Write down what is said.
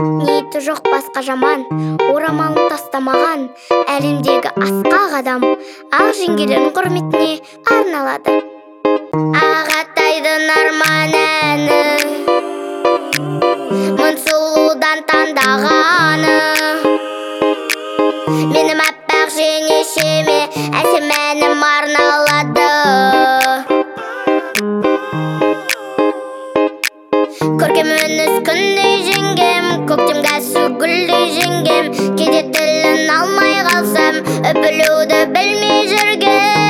ниеті жоқ басқа жаман, орамалын тастамаған әлемдегі асқақ адам ақ жеңгелердің құрметіне арналады. Ағатайдың арман әні, мың сұлудан таңдағаны, менің аппақ жеңешеме әсем әнім арналады. Көркем мінез күндей жеңгем, көктемге су гүлдей жеңгем, кейде тілін алмай қалсам, үпілуді білмей жүргем.